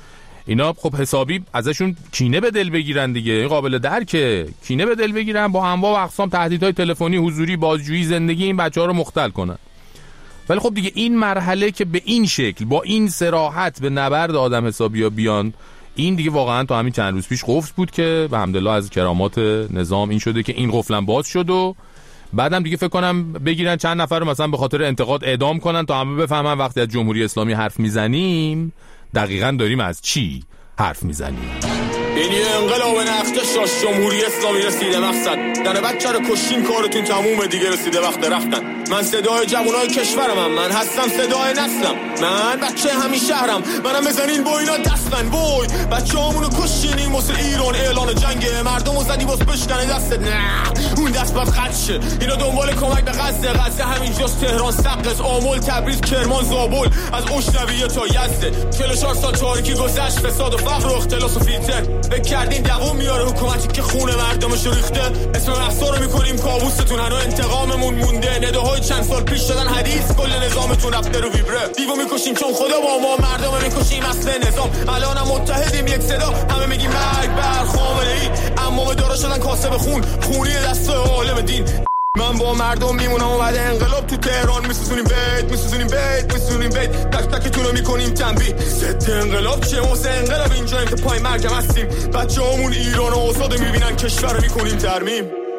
اینا خب حسابی ازشون کینه به دل بگیرن دیگه، این قابل درکه، کینه به دل بگیرن، با انواع و اقسام تهدیدهای تلفنی، حضوری، بازجویی، زندگی این بچه‌ها رو مختل کنن. ولی خب دیگه این مرحله که به این شکل با این صراحت به نبرد آدم حسابیا بیان، این دیگه واقعا تا همین چند روز پیش قفل بود که به حمدالله از کرامات نظام این شده که این قفلم باز شد و بعدم دیگه فکر کنم بگیرن چند نفر رو مثلا به خاطر انتقاد اعدام کنن تا همه بفهمن وقتی از جمهوری اسلامی حرف میزنیم دقیقاً داریم از چی حرف میزنیم. این یه انقلاب نفتش از جمهوری اسلامی رسیده مقصد، در بچه رو کشین کارتون تمومه دیگه رسیده وقت رفتن. من صدای جوانای کشورم هم. من هستم صدای نسلم، من بچه همین شهرم، منم بزنین با اینا دستن وای بچه همونو کشینیم واسه ایران اعلان جنگ، مردم رو زدی باز بشکنه دستت، نه اون دست باید خط شه. اینا دنبال کمک به غزه، غزه همینجاست، تهران، سقز، آمل، تبریز، کرمان، زابل، از اشنویه تا یزده. چهل و چهار سال تاریکی گذشت، فساد و فقر و اختلاس و فیلتر بکردین دوام میاره حکومتی که خون مردمش ریخته. اسم محصا رو میکنیم کابوستون، هنو انتقاممون مونده. نداهای چند سال پیش شدن حدیث، کل نظامتون رفته رو ویبره. دیو میکشیم چون خدا با ما، مردم میکشیم اصل نظام. الانم متحدیم یک صدا، همه میگیم مرگ بر خامنه ای، اما دارا شدن کاسب خون، خونی دست عالم دین. من با مردم میمونم و بعد انقلاب تو تهران میسوزونیم بیت میسوزونیم بیت میسوزونیم بیت تک تکتون رو میکنیم تنبیه. ضد انقلاب چه واسه انقلاب اینجاییم که پای مرگم هستیم. بچه‌هامون ایران و آزاد میبینن کشور رو میکنیم ترمیم.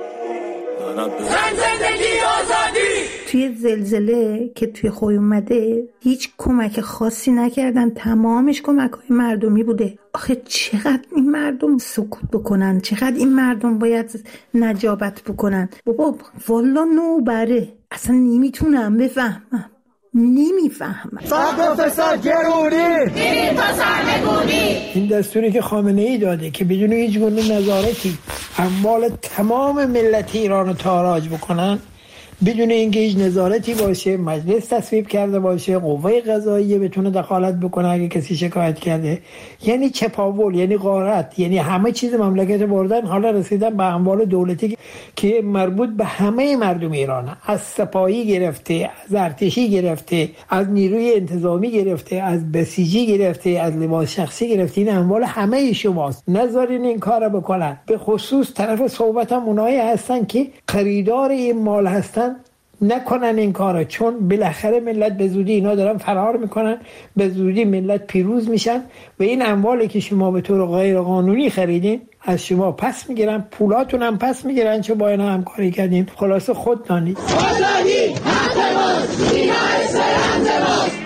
زندگی آزادی. توی زلزله که توی خوی اومده هیچ کمک خاصی نکردن، تمامش کمک‌های مردمی بوده. آخه چقدر این مردم سکوت بکنن، چقدر این مردم باید نجابت بکنن. بابا والا نوبره، اصلا نمیتونم بفهمم، نمیفهمم. فقر و فساد گرونی دیدیم تا سرنگونی. این دستوری که خامنه ای داده که بدون هیچ گونه نظارتی اموال تمام ملت ایران رو تاراج بکنن، بدون اینکه هیچ نظارتی باشه، مجلس تصویب کرده باشه، قوه قضاییه بتونه دخالت بکنه اگه کسی شکایت کرده، یعنی چپاول، یعنی غارت، یعنی همه چیز مملکت بردن. حالا رسیدن به اموال دولتی که مربوط به همه مردم ایران، از سپاهی گرفته، از ارتشی گرفته، از نیروی انتظامی گرفته، از بسیجی گرفته، از لباس شخصی گرفته، این اموال همه شماست. نذارین این کارو بکنن. به خصوص طرف صحبتم اونایی هستن که خریدار این مال هستن، نکنن این کارو، چون بالاخره ملت به زودی اینا دارن فرار میکنن، به زودی ملت پیروز میشن و این اموالی که شما به طور غیر قانونی خریدین از شما پس میگیرن، پولاتون هم پس میگیرن چه با اینا همکاری کردین. خلاصه خود دانید. آزادی حق ماست، اینا اسپرانس ماست.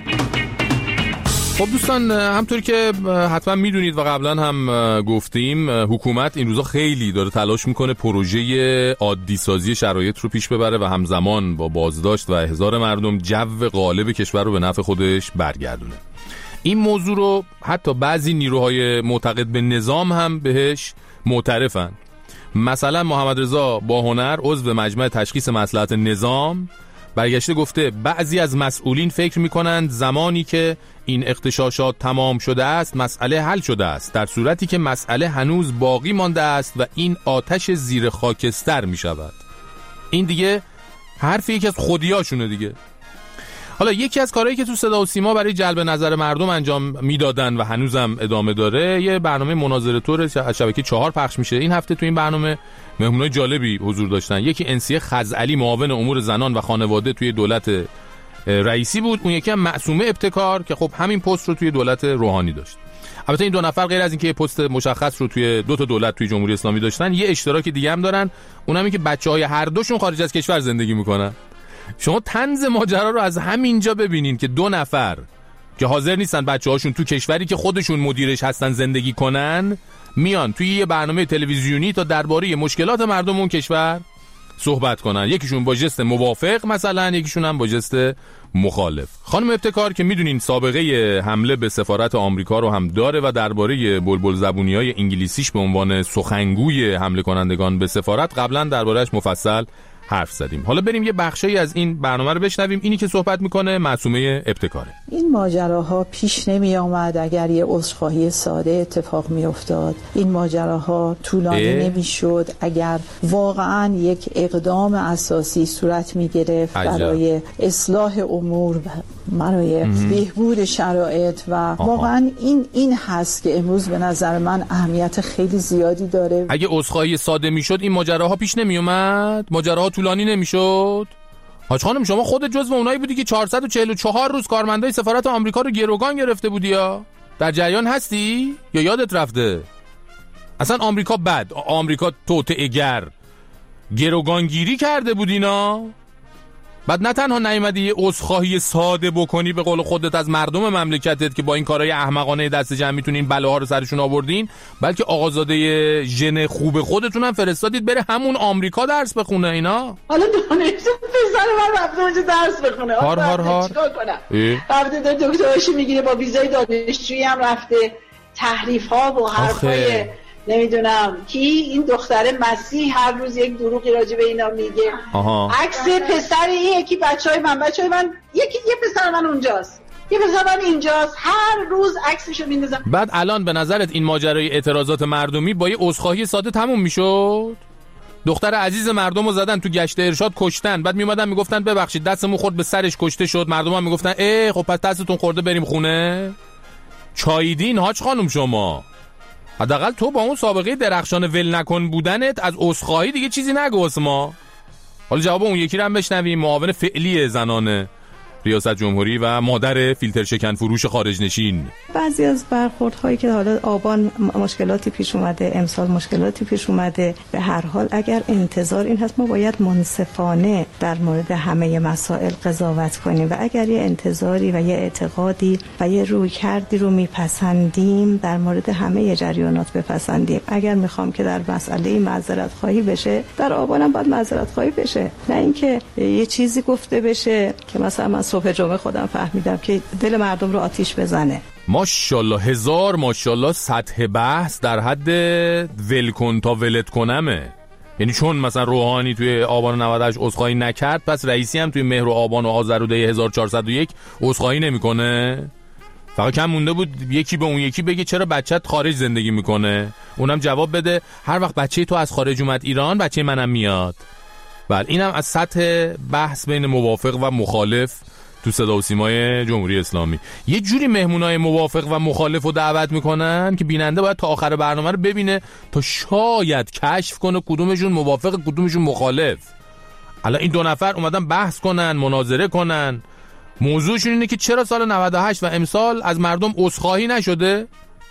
خب دوستان، همطور که حتما میدونید و قبلا هم گفتیم، حکومت این روزا خیلی داره تلاش میکنه پروژه عادی سازی شرایط رو پیش ببره و همزمان با بازداشت و احضار مردم جو غالب کشور رو به نفع خودش برگردونه. این موضوع رو حتی بعضی نیروهای معتقد به نظام هم بهش معترفن. مثلا محمد رضا باهنر، عضو مجمع تشخیص مصلحت نظام، برگشته گفته بعضی از مسئولین فکر میکنند زمانی که این اغتشاشات تمام شده است مسئله حل شده است، در صورتی که مسئله هنوز باقی مانده است و این آتش زیر خاکستر میشود. این دیگه حرف یکی از خودیاشونه دیگه. حالا یکی از کارهایی که تو صدا و سیما برای جلب نظر مردم انجام میدادن و هنوزم ادامه داره، یه برنامه مناظره طور از شبکه چهار پخش میشه. این هفته تو این برنامه مهمونای جالبی حضور داشتن. یکی انسیه خزعلی، معاون امور زنان و خانواده توی دولت رئیسی بود. اون یکی هم معصومه ابتکار که خب همین پست رو توی دولت روحانی داشت. البته این دو نفر غیر از اینکه یه پست مشخص رو توی دو تا دولت توی جمهوری اسلامی داشتن، یه اشتراک دیگه هم دارن، اونم این که بچه‌های هر دوشون خارج از کشور زندگی میکنن. شما طنز ماجرا رو از همینجا ببینین که دو نفر که حاضر نیستن بچه‌هاشون تو کشوری که خودشون مدیرش هستن زندگی کنن، میان توی یه برنامه تلویزیونی تا درباره مشکلات مردم اون کشور صحبت کنن. یکیشون با جست موافق مثلا، یکیشون هم با جست مخالف. خانم ابتکار که میدونین سابقه حمله به سفارت آمریکا رو هم داره و درباره بلبل زبونی‌های انگلیسیش به عنوان سخنگوی حمله کنندگان به سفارت قبلا درباره‌اش مفصل حرف زدیم. حالا بریم یه بخشی از این برنامه رو بشنویم. اینی که صحبت میکنه معصومه ابتکاره. این ماجراها پیش نمی آمد اگر یه عذرخواهی ساده اتفاق می افتاد. این ماجراها طولانی نمی شد اگر واقعا یک اقدام اساسی صورت می گرفت برای اصلاح امور و برای بهبود شرایط و آها. واقعا این این هست که امروز به نظر من اهمیت خیلی زیادی داره. اگه عذرخواهی ساده می شد این ماجراها پیش نمی اومد، ماجراها طولانی نمی شد. حاج خانم شما خودت جزو اونایی بودی که چهارصد و چهل و چهار روز کارمندای سفارت آمریکا رو گروگان گرفته بودی یا در جریان هستی یا یادت رفته؟ اصلا آمریکا بد، آمریکا توطئه‌گر، گروگانگیری کرده بود اینا. بعد نه تنها نیومدی یه عذرخواهی ساده بکنی به قول خودت از مردم مملکتت که با این کارهای احمقانه دست جمع میتونین بلاها رو سرشون آوردین، بلکه آقازاده ژن خوب خودتون هم فرستادید بره همون آمریکا درس بخونه. اینا حالا دانشجو پسر من رفته اونجا درس بخونه، هار هار هار چیکار کنم؟ رفته داره دکتراشو میگیره، با ویزای دانشجویی هم رفته، تحریف ها و حرفای نمیدونم کی این دختره مسیح هر روز یک دروغی راجع به اینا میگه. عکس پسر این یکی بچهای من بچهای من یکی یه پسر من اونجاست، یه پسر من اینجاست، هر روز عکسشو میندازم. بعد الان به نظرت این ماجرای اعتراضات مردمی با یه عذرخواهی ساده تموم میشد؟ دختر عزیز مردمو زدن تو گشت ارشاد کشتن، بعد میومدن میگفتن ببخشید دستمون خورد به سرش کشته شد، مردم هم میگفتن ای خب پس دستتون خورده بریم خونه. چاییدین حاج خانم شما. حداقل تو با اون سابقه درخشان ول نکن بودنت از عذرخواهی دیگه چیزی نگو ما. حالا جواب اون یکی رو هم بشنویم. معاون فعلی زنان ریاست جمهوری و مادر فیلتر شکن فروش خارج نشین. بعضی از برخوردهایی که حالا آبان مشکلاتی پیش اومده، امسال مشکلاتی پیش اومده، به هر حال اگر انتظار این هست ما باید منصفانه در مورد همه مسائل قضاوت کنیم و اگر یه انتظاری و یه اعتقادی و یه رویکردی رو میپسندیم در مورد همه جریانات بپسندیم. اگر میخوام که در مسئله معذرت خواهی بشه در آبانم باید معذرت خواهی بشه، نه اینکه یه چیزی گفته بشه که مثلا من صبح جمعه خودم فهمیدم که دل مردم رو آتیش بزنه. ماشاءالله هزار ماشاءالله سطح بحث در حد ولکن تا ولت کنمه. یعنی چون مثلا روحانی توی آبان نود و هشت عذرخواهی نکرد پس رئیسی هم توی مهر و آبان و آذر و دی هزار و چهارصد و یک عذرخواهی نمیکنه؟ فقط کم مونده بود یکی به اون یکی بگه چرا بچت خارج زندگی میکنه، اونم جواب بده هر وقت بچه تو از خارج اومد ایران بچه منم میاد. بله اینم از سطح بحث بین موافق و مخالف تو صدا و سیمای جمهوری اسلامی. یه جوری مهمونای موافق و مخالف رو دعوت میکنن که بیننده باید تا آخر برنامه رو ببینه تا شاید کشف کنه کدومشون موافق کدومشون مخالف. الان این دو نفر اومدن بحث کنن، مناظره کنن، موضوعشون اینه که چرا سال نود و هشت و امسال از مردم عذرخواهی نشده.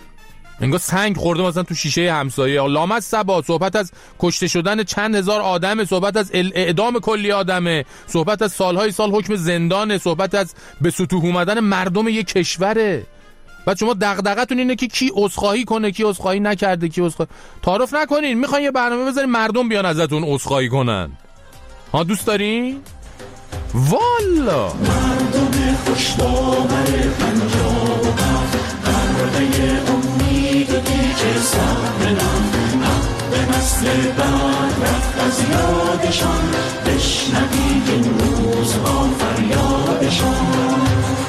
انگار سنگ خورده مثلا تو شیشه همسایه. لامت سبا صحبت از کشته شدن چند هزار آدمه، صحبت از اعدام کلی آدمه، صحبت از سالهای سال حکم زندانه، صحبت از به سطوح اومدن مردم یک کشوره. بعد شما دغدغتون اینه که کی عذرخواهی کنه کی عذرخواهی نکرده کی عذرخواهی. تعارف نکنین، میخواین یه برنامه بذارین مردم بیان ازتون عذرخواهی کنن. ها دوست دارین؟ والا مردم خوش‌داور پنجاب و هفت قرده امیدی که سامنم حق به نسل بعد رفت از یادشان بشنوید این روزها فریادشان.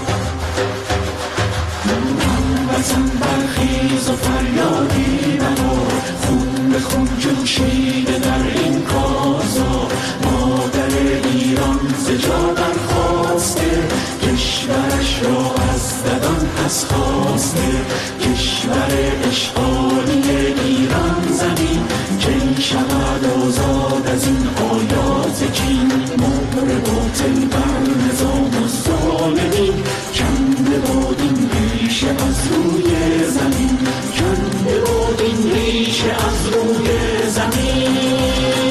هموطن برخیز و فریادی ببار خون به خون جوشیده در این کازا. مادر ایران زجا برخواسته کشورش را از ددان پس خواسته. کشور اشغالی ایران زمین کی شود آزاد از این آیات چین. مهر باطل بر نظام الظالمین کنده باد این ریشه از روی زمین، کنده باد این ریشه از روی زمین.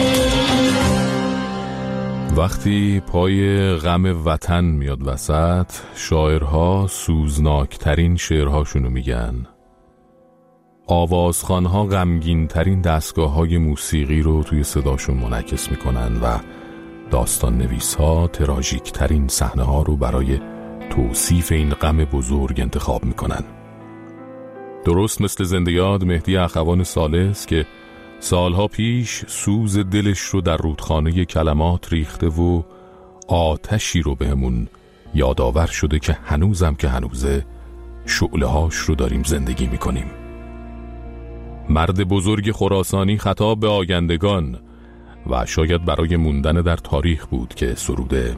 وقتی پای غم وطن میاد وسط شاعرها سوزناکترین شعرهاشونو میگن. آوازخوانها غمگینترین دستگاه‌های موسیقی رو توی صداشون منعکس میکنن و داستان نویس‌ها تراژیکترین صحنه‌ها رو برای توصیف این غم بزرگ انتخاب میکنن. درست مثل زنده یاد مهدی اخوان ثالث که سالها پیش سوز دلش رو در رودخانه کلمات ریخته و آتشی رو بهمون یادآور شده که هنوزم که هنوزه شعله‌هاش رو داریم زندگی میکنیم. مرد بزرگ خراسانی خطاب به آیندگان و شاید برای موندن در تاریخ بود که سروده: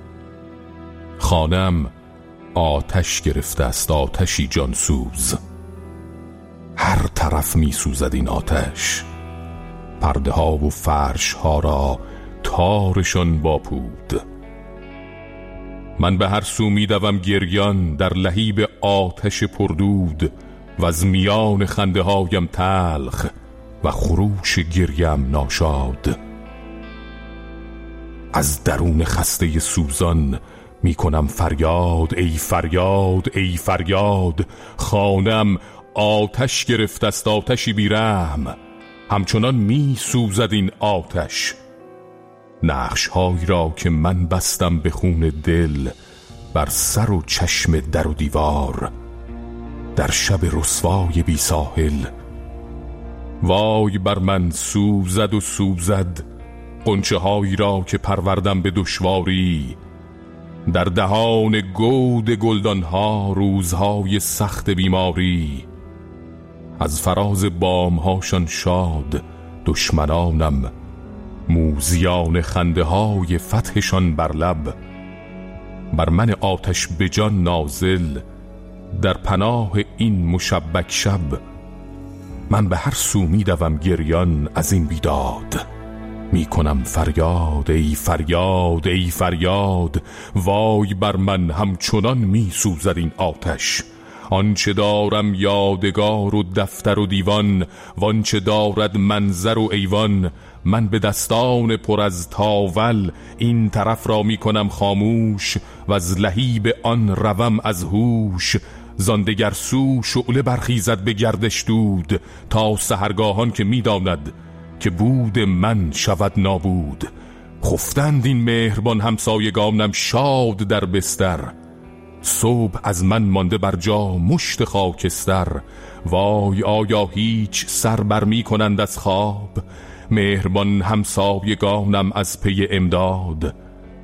خانم آتش گرفته است، آتشی جانسوز، هر طرف می سوزد این آتش، پرده ها و فرش ها را تارشان باپود. من به هر سو می دوم گریان در لهیب آتش پردود و از میان خنده هایم تلخ و خروش گریم ناشاد. از درون خسته سوزان می کنم فریاد، ای فریاد ای فریاد، خانم آتش گرفت است، آتشی بیرحم، همچنان می سوزد این آتش. نقش هایی را که من بستم به خون دل بر سر و چشم در و دیوار در شب رسوای بی ساحل، وای بر من سوزد و سوزد غنچه هایی را که پروردم به دشواری، در دهان گود گلدان ها روزهای سخت بیماری. از فراز بام هاشان شاد دشمنانم، موزیان خنده های فتحشان بر لب، بر من آتش به جان نازل در پناه این مشبک شب. من به هر سو می دوم گریان از این بیداد، می کنم فریاد ای فریاد ای فریاد، وای بر من همچنان می سوزد این آتش. آنچه دارم یادگار و دفتر و دیوان، وانچه دارد منظر و ایوان، من به دستان پر از تاول این طرف را می کنم خاموش و از لهیب آن روم از هوش. زاندگر سو شعله برخیزد به گردش دود، تا سحرگاهان که می داند که بود من شود نابود. خفتند این مهربان همسایگانم شاد در بستر، صبح از من مانده بر جا مشت خاکستر. وای آیا هیچ سر بر می کنند از خواب، مهربان همسایگانم از پی امداد.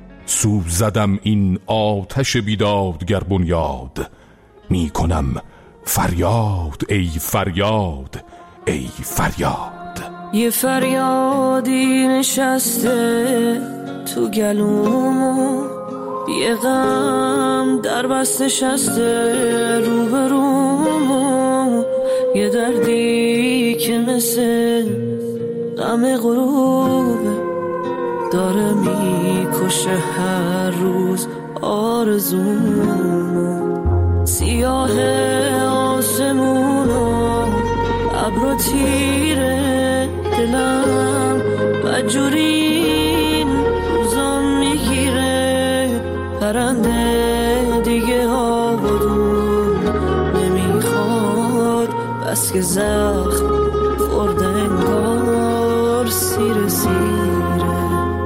سوزدم این آتش بیدادگر بنیاد، می کنم فریاد ای فریاد ای فریاد. یه فریادی نشسته تو گلومو، یه غم در بست نشسته روبرومو، یه دردی که مثل غم غروبه داره میکشه هر روز آرزومو. سیاه آسمونو ابر تیره دلم بدجورین روزام میگیره، پرنده دیگه آبادون نمیخواد، بس که زخم خورده انگار سیر سیره.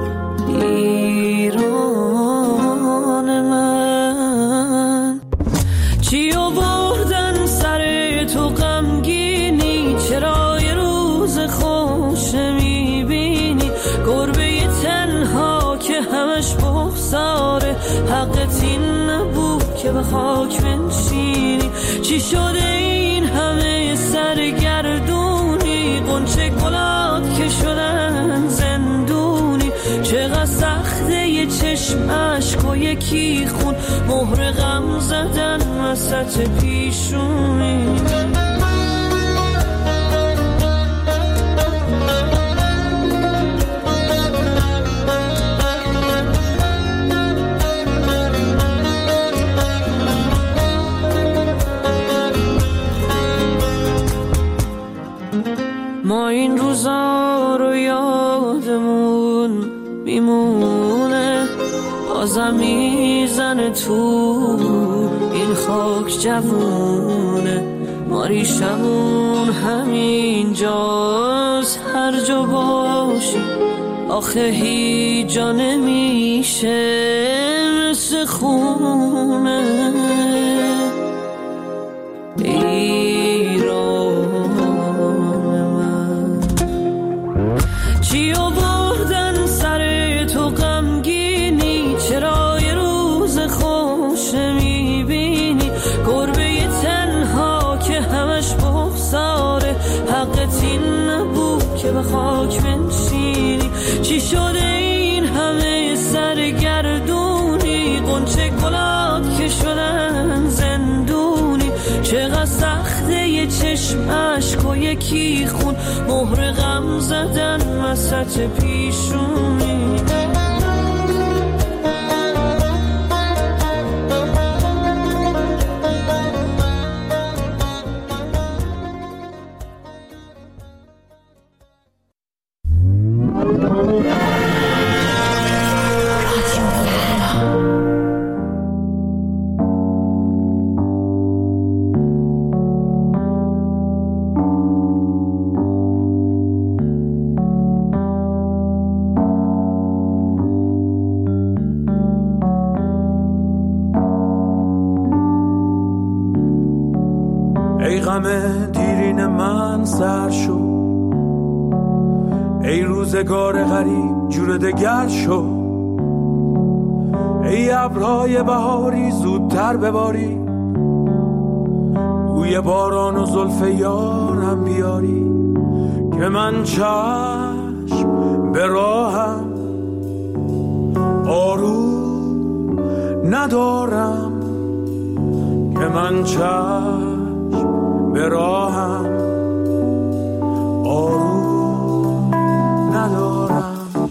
ایران من چی آوردن سر تو غمگینی، چرا یه روز خوش نمیبینی، گربه تنها که همش بغضاره، حقت این نبود که به خاک بنشینی. چی شده این همه سرگردونی، غنچه گلات که شدن زندونی، چقدر سخته یه چشم عشق و یکی خون، مهر غم زدن وسط پیشونی. ما این روزا رو یادمون میمونه، بازم میزنه تو این خاک جوونه، ما ریشمون همین جاست هر جا باشی، آخه هیچ جا نمیشه مثل خونه. ایران من چی آوردن سر تو غمگینی؟ چرا یه روز خوش میبینی؟ گربه تنها که همش بغضاره، حقت این نبود که به خاک بنشینی. چی شده این همه سرگردونی؟ قنچه گلات که شدن زندونی. چقدر سخته یه چشم عشق و یکی خون، مهر غم زدن وسط پیشونی. ای غم دیرین من سر شو، ای روزگار غریب جور دگر شو، ای ابرهای بهاری زودتر بباری، بوی باران و زلف یارم بیاری، که من چشم به راهم آروم ندارم، که من چشم به راهم آروم ندارم.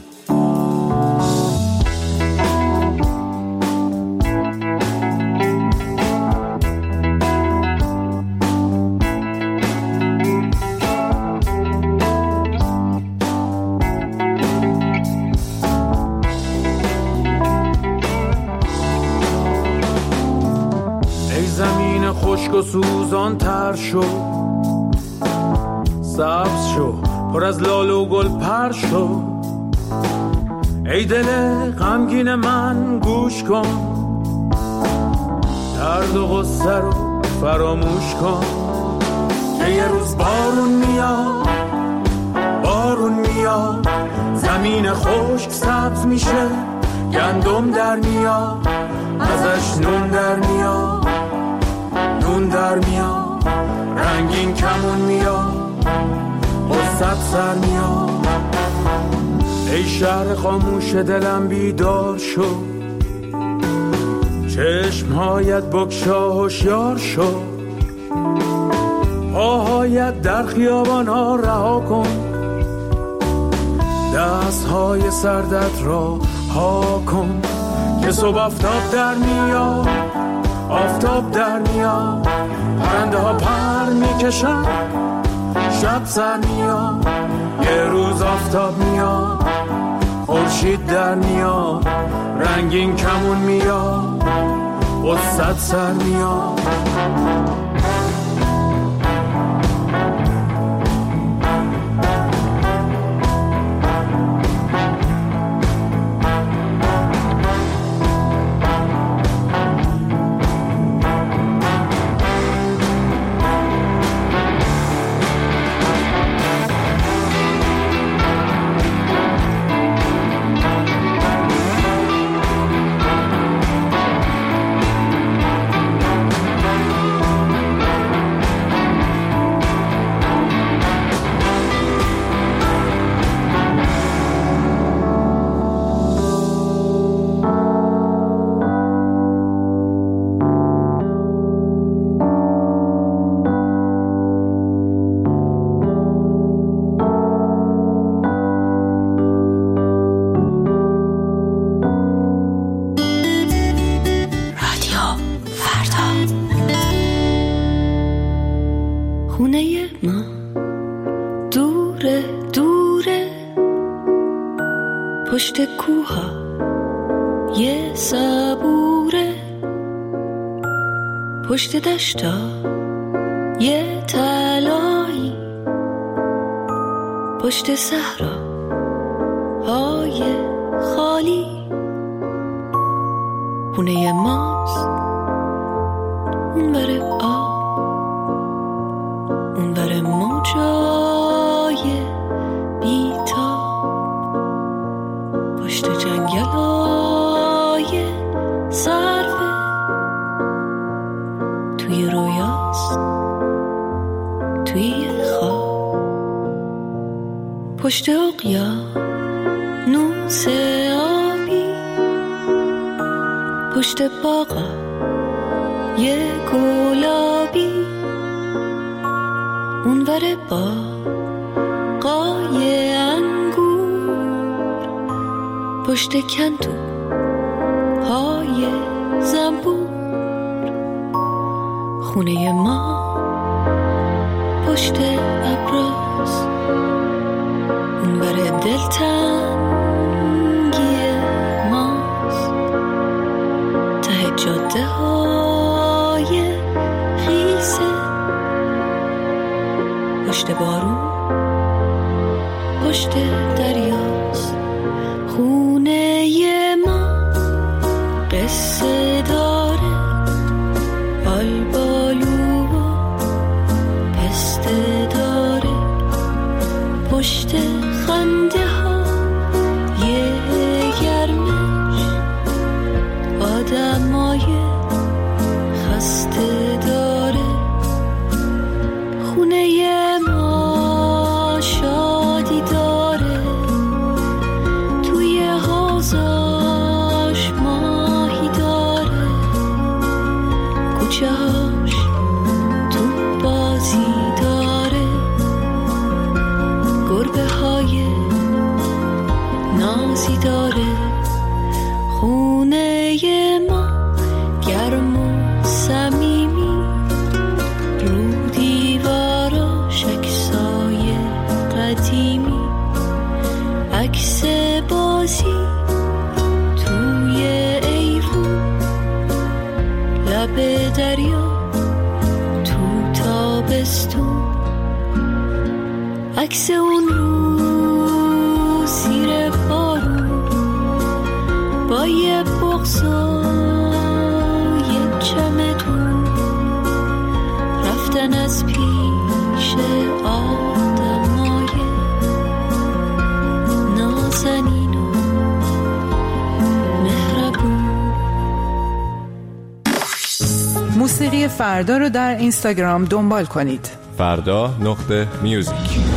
ای زمین خشک و سوزان تر شو، سبز شو پر از لاله و گل پر شو، ای دل غمگین من گوش کن، درد و غصه رو فراموش کن، که یه روز بارون میاد، بارون میاد، زمین خشک سبز میشه، گندم در میاد، ازش نون در میاد، نون در میاد، رنگین کمون میاد، قصت سر میاد. ای شهر خاموش دلم بیدار شو، چشمهایت بگشا هوشیار شو، پاهایت در خیابان ها رها کن، دستهای سردت را ها کن، که صبح آفتاب در میاد، آفتاب در میاد، پرنده ها پر میکشن، شب سر میاد، یه روز آفتاب میاد، خورشید در میاد، رنگین کمون میاد، قصت سر میاد. خونه ما دوره دوره، پشت کوها یه صبوره، پشت دشتا یه تلایی، پشت صحرا های خالی. خونه ماست اون بره آب، اون بره موجای بیتا. پشت جنگلای سرفه توی رویاست، توی خواب، پشت اقیانوس آبی، پشت باغا یه گلابی، اونور باغای انگور، پشت کندو های زنبور، خونه ما پشت ابراز، اونور دلتنگی ماست، ته جاده های خیسه، پشت بارون پشت دریاست، خونه ما قصه داره، آلبالو و پسته داره، پشت خنده ها یه گرمش، آدمای خسته داره، خونه ما شادی داره، توی حوضاش ماهی داره، کوچه هاش تو بازی داره، گربه های نازی داره، خونه ما گرم و صمیمی، رو دیواراش عکسای قدیمی، عکس بازی توی ایوون، لب دریا تو تابستون، عکس اون رو زیر بارون، با یه بغض و یه چمدون، رفتن از پیش آدمای نازنین و مهربون. موسیقی فردا رو در اینستاگرام دنبال کنید. فردا نقطه میوزیک.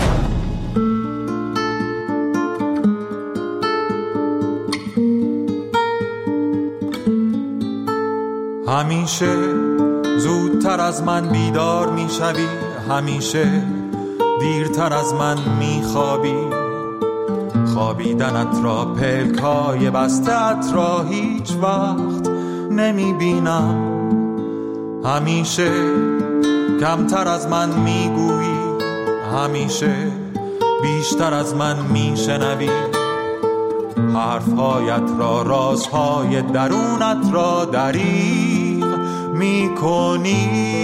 همیشه زودتر از من بیدار میشوی، همیشه دیرتر از من میخوابی، خوابیدنت را پلکای بستت را هیچ وقت نمیبینم، همیشه کمتر از من میگویی، همیشه بیشتر از من میشنوی، حرفهایت را، رازهای درونت را دریغ میکنی،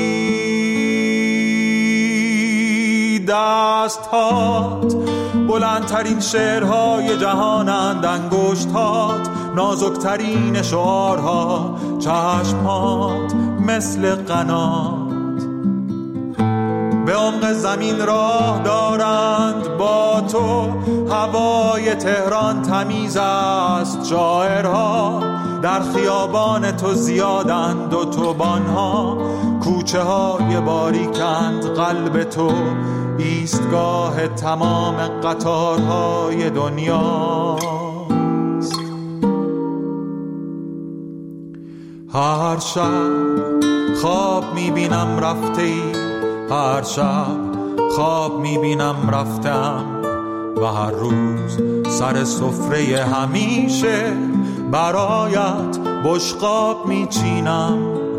دستهات بلندترین شعرهای جهانند، انگشتات نازکترین شعارها، چشمات مثل قنات به عمق زمین راه دارند، با تو هوای تهران تمیز است، شاعرها در خیابان تو زیادند، و توبانها کوچه های باریکند، قلب تو ایستگاه تمام قطارهای دنیاست. هر شب خواب میبینم رفته ای، هر شب خواب میبینم رفتم، و هر روز سر سفره همیشه برایت بشقاب میچینم.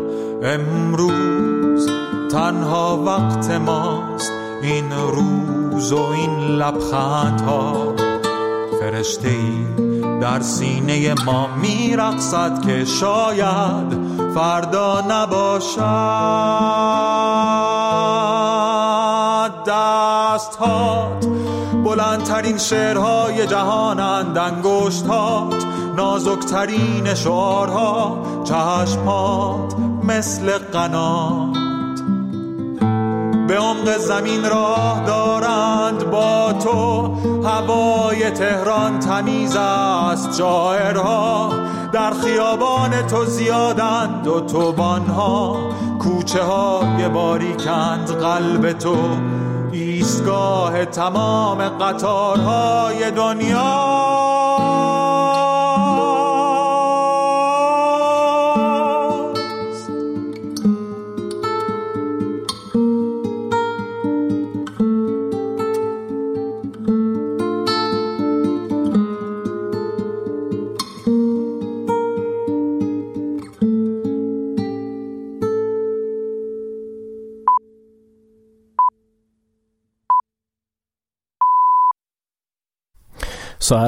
امروز تنها وقت ماست، این روز و این لبخندها، فرشته‌ای در سینه ما میرقصد که شاید فردا نباشد. دستهات بلندترین شعرهای جهانند، انگشتات نازکترین شعارها، چشمات مثل قنات به عمق زمین راه دارند با تو. هوای تهران تمیز است، شاعرها در خیابان تو زیادند و توبانها. کوچه های باریکند قلب تو، ایستگاه تمام قطارهای دنیا.